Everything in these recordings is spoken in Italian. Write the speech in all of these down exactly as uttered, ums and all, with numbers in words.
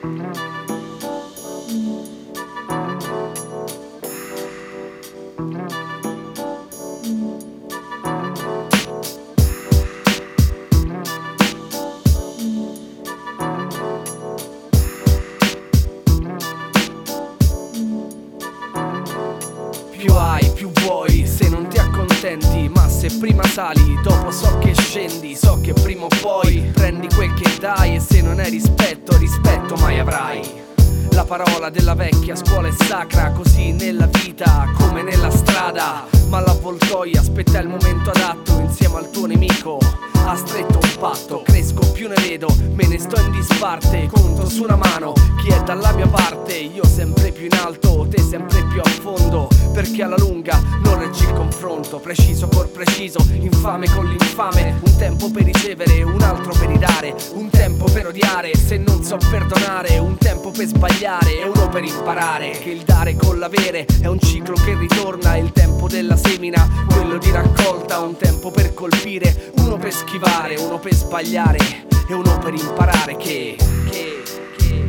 Più hai, più vuoi, se non ti accontenti. Ma se prima sali, dopo so che scendi. So che prima o poi prendi quel che dai. E se non hai rispetto, rispetto mai avrai. La parola della vecchia scuola è sacra, così nella vita come nella strada. Ma l'avvoltoia aspetta il momento adatto. Insieme al tuo nemico ha stretto un patto. Cresco più ne vedo, me ne sto in disparte. Conto su una mano chi è dalla mia parte. Io sempre più in alto, te sempre più a fondo. Perché alla lunga non reggi il confronto. Preciso col preciso, infame con l'infame. Un tempo per ricevere, un altro per ridare. Un tempo per odiare, se non so perdonare. Un tempo per sbagliare e uno per imparare. Che il dare con l'avere è un ciclo che ritorna. Il tempo della semina, quello di raccolta. Un tempo per colpire, uno per schivare. Uno per sbagliare e uno per imparare. Che, che, che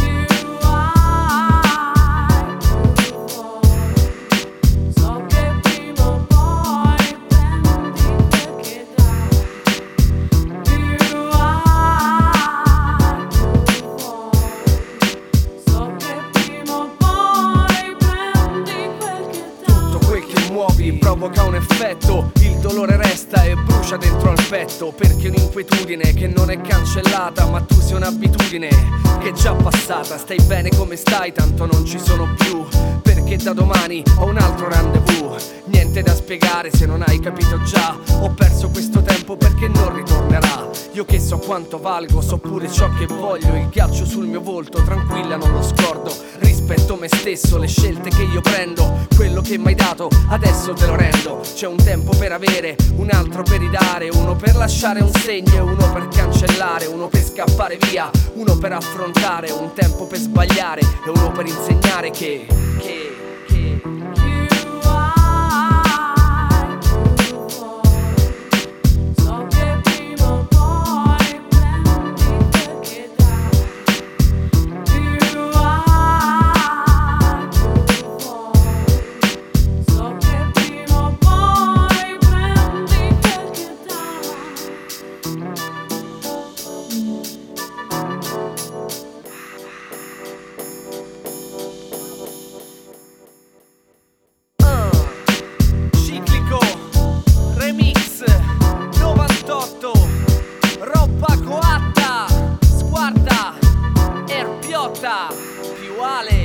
provoca un effetto, il dolore resta e brucia dentro al petto. Perché un'inquietudine che non è cancellata, ma tu sei un'abitudine che è già passata. Stai bene come stai, tanto non ci sono più. Perché da domani ho un altro rendezvous. Niente da spiegare se non hai capito già. Ho perso questo tempo perché non ritornerà. Io che so quanto valgo, so pure ciò che voglio. Il ghiaccio sul mio volto, tranquilla non lo scordo. Rispetto me stesso, le scelte che io prendo. Quello che m'hai dato, adesso te lo rendo. C'è un tempo per avere, un altro per ridare. Uno per lasciare un segno, uno per cancellare. Uno per scappare via, uno per affrontare. Un tempo per sbagliare e uno per insegnare che, che, che roba coatta, sguarda, erpiotta, più ale.